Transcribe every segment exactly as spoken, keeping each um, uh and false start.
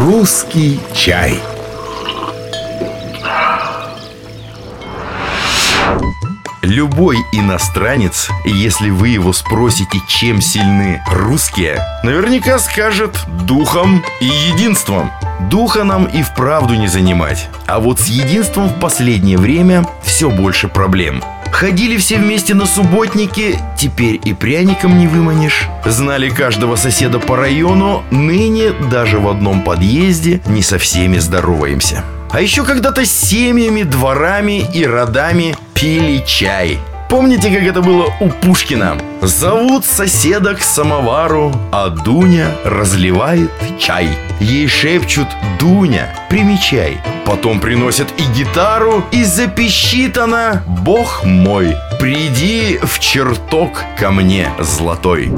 Русский чай. Любой иностранец, если вы его спросите, чем сильны русские, наверняка скажет духом и единством. Духа нам и вправду не занимать. А вот с единством в последнее время все больше проблем. Ходили все вместе на субботники, теперь и пряником не выманишь. Знали каждого соседа по району, ныне даже в одном подъезде не со всеми здороваемся. А еще когда-то с семьями, дворами и родами пили чай. Помните, как это было у Пушкина? Зовут соседа к самовару, а Дуня разливает чай. Ей шепчут: Дуня, примечай. Потом приносят и гитару, и запищит она: Бог мой, приди в чертог ко мне золотой.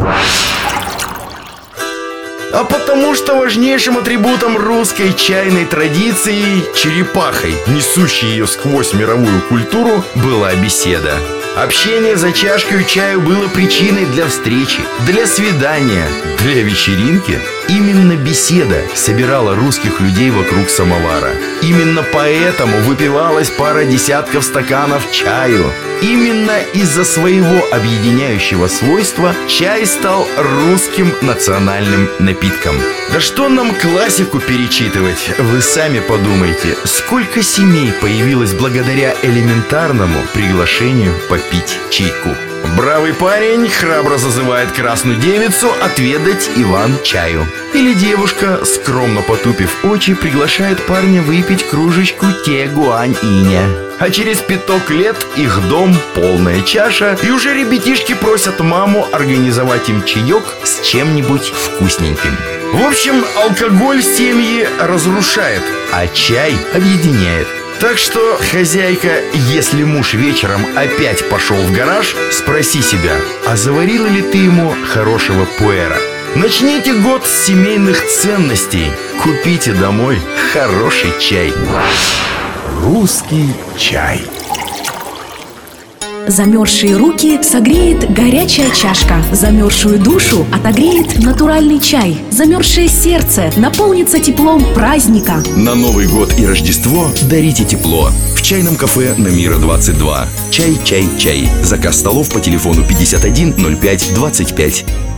А потому что важнейшим атрибутом русской чайной традиции, черепахой, несущей ее сквозь мировую культуру, была беседа. Общение за чашкой чаю было причиной для встречи, для свидания, для вечеринки. Именно беседа собирала русских людей вокруг самовара. Именно поэтому выпивалась пара десятков стаканов чаю. Именно из-за своего объединяющего свойства чай стал русским национальным напитком. Да что нам классику перечитывать? Вы сами подумайте, сколько семей появилось благодаря элементарному приглашению попить чайку. Бравый парень храбро зазывает красную девицу отведать Иван-чаю. Или девушка, скромно потупив очи, приглашает парня выпить кружечку те-гуань-иня. А через пяток лет их дом полная чаша, и уже ребятишки просят маму организовать им чаек с чем-нибудь вкусненьким. В общем, алкоголь семьи разрушает, а чай объединяет. Так что, хозяйка, если муж вечером опять пошел в гараж, спроси себя, а заварила ли ты ему хорошего пуэра? Начните год с семейных ценностей. Купите домой хороший чай. Русский чай. Замерзшие руки согреет горячая чашка. Замерзшую душу отогреет натуральный чай. Замерзшее сердце наполнится теплом праздника. На Новый год и Рождество дарите тепло. В чайном кафе на Мира двадцать два. Чай, чай, чай. Заказ столов по телефону пятьдесят один ноль пять двадцать пять.